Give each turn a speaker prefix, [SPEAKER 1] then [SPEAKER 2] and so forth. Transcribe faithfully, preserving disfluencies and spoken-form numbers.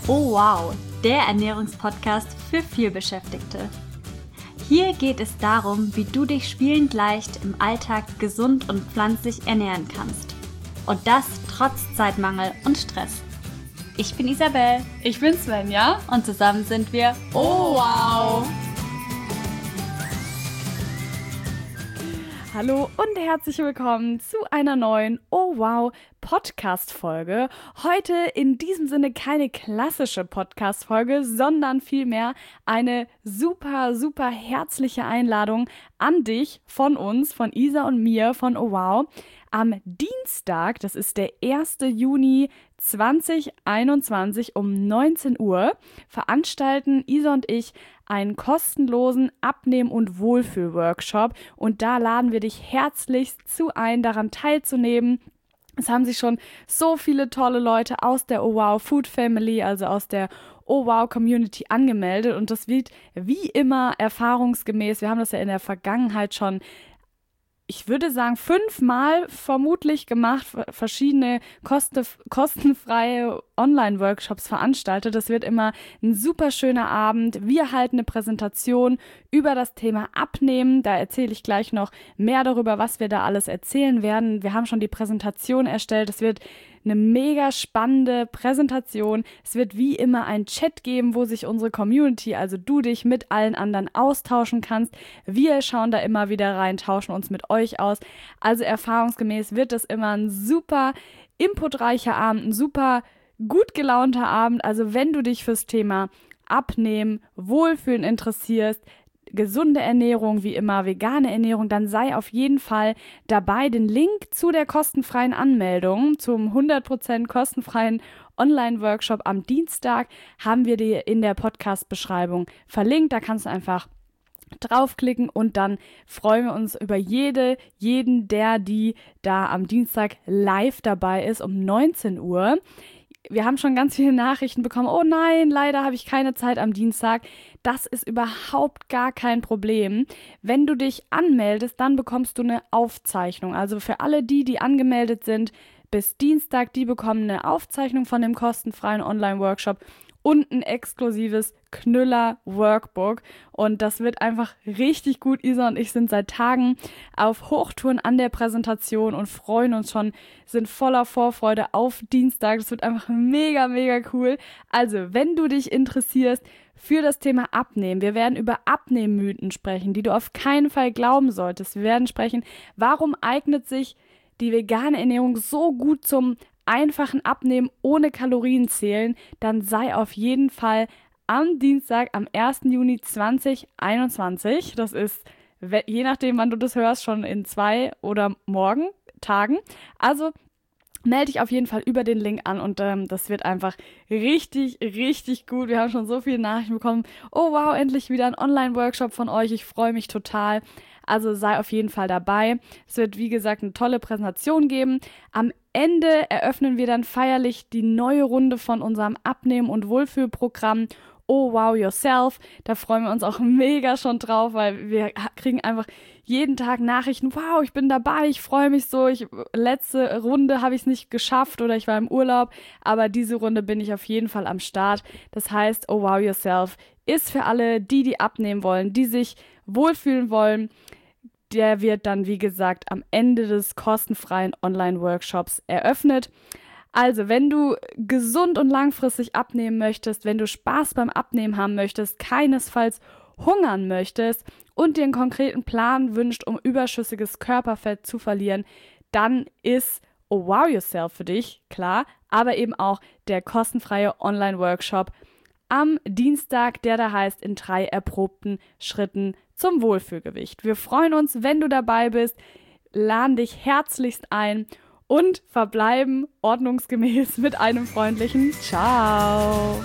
[SPEAKER 1] Oh wow, der Ernährungspodcast für Vielbeschäftigte. Hier geht es darum, wie du dich spielend leicht im Alltag gesund und pflanzlich ernähren kannst. Und das trotz Zeitmangel und Stress. Ich bin Isabel.
[SPEAKER 2] Ich bin Svenja.
[SPEAKER 1] Und zusammen sind wir
[SPEAKER 2] Oh wow! Hallo und herzlich willkommen zu einer neuen Oh wow Podcast-Folge. Heute in diesem Sinne keine klassische Podcast-Folge, sondern vielmehr eine super, super herzliche Einladung an dich von uns, von Isa und mir, von Oh wow. Am Dienstag, das ist der erste Juni zweitausendeinundzwanzig um neunzehn Uhr, veranstalten Isa und ich einen kostenlosen Abnehmen- und Wohlfühl-Workshop und da laden wir dich herzlichst zu ein, daran teilzunehmen. Es haben sich schon so viele tolle Leute aus der Oh wow Food Family, also aus der Oh wow Community angemeldet und das wird wie immer erfahrungsgemäß, wir haben das ja in der Vergangenheit schon, ich würde sagen, fünfmal vermutlich gemacht, verschiedene kosten, kostenfreie Online-Workshops veranstaltet. Das wird immer ein super schöner Abend. Wir halten eine Präsentation über das Thema Abnehmen. Da erzähle ich gleich noch mehr darüber, was wir da alles erzählen werden. Wir haben schon die Präsentation erstellt. Es wird eine mega spannende Präsentation. Es wird wie immer ein Chat geben, wo sich unsere Community, also du dich mit allen anderen austauschen kannst. Wir schauen da immer wieder rein, tauschen uns mit euch aus. Also erfahrungsgemäß wird es immer ein super inputreicher Abend, ein super gut gelaunter Abend. Also wenn du dich fürs Thema Abnehmen, Wohlfühlen interessierst, gesunde Ernährung, wie immer vegane Ernährung, dann sei auf jeden Fall dabei. Den Link zu der kostenfreien Anmeldung, zum hundert Prozent kostenfreien Online-Workshop am Dienstag, haben wir dir in der Podcast-Beschreibung verlinkt. Da kannst du einfach draufklicken und dann freuen wir uns über jede, jeden, der, die da am Dienstag live dabei ist um neunzehn Uhr. Wir haben schon ganz viele Nachrichten bekommen, oh nein, leider habe ich keine Zeit am Dienstag. Das ist überhaupt gar kein Problem. Wenn du dich anmeldest, dann bekommst du eine Aufzeichnung. Also für alle die, die angemeldet sind bis Dienstag, die bekommen eine Aufzeichnung von dem kostenfreien Online-Workshop und ein exklusives Knüller-Workbook. Und das wird einfach richtig gut. Isa und ich sind seit Tagen auf Hochtouren an der Präsentation und freuen uns schon, sind voller Vorfreude auf Dienstag. Das wird einfach mega, mega cool. Also, wenn du dich interessierst für das Thema Abnehmen, wir werden über Abnehmmythen sprechen, die du auf keinen Fall glauben solltest. Wir werden sprechen, warum eignet sich die vegane Ernährung so gut zum einfachen Abnehmen ohne Kalorien zählen, dann sei auf jeden Fall am Dienstag, am ersten Juni zweitausendeinundzwanzig, das ist, je nachdem, wann du das hörst, schon in zwei oder morgen Tagen. Also melde dich auf jeden Fall über den Link an und ähm, das wird einfach richtig, richtig gut. Wir haben schon so viele Nachrichten bekommen. Oh wow, endlich wieder ein Online-Workshop von euch. Ich freue mich total. Also sei auf jeden Fall dabei. Es wird, wie gesagt, eine tolle Präsentation geben. Am Ende eröffnen wir dann feierlich die neue Runde von unserem Abnehmen- und Wohlfühlprogramm Oh wow Yourself. Da freuen wir uns auch mega schon drauf, weil wir kriegen einfach jeden Tag Nachrichten. Wow, ich bin dabei, ich freue mich so. Ich, letzte Runde habe ich es nicht geschafft oder ich war im Urlaub, aber diese Runde bin ich auf jeden Fall am Start. Das heißt, Oh wow Yourself ist für alle, die, die abnehmen wollen, die sich wohlfühlen wollen. Der wird dann, wie gesagt, am Ende des kostenfreien Online-Workshops eröffnet. Also, wenn du gesund und langfristig abnehmen möchtest, wenn du Spaß beim Abnehmen haben möchtest, keinesfalls hungern möchtest und dir einen konkreten Plan wünscht, um überschüssiges Körperfett zu verlieren, dann ist Oh wow Yourself für dich, klar, aber eben auch der kostenfreie Online-Workshop am Dienstag, der da heißt, in drei erprobten Schritten zum Wohlfühlgewicht. Wir freuen uns, wenn du dabei bist, laden dich herzlichst ein und verbleiben ordnungsgemäß mit einem freundlichen Ciao.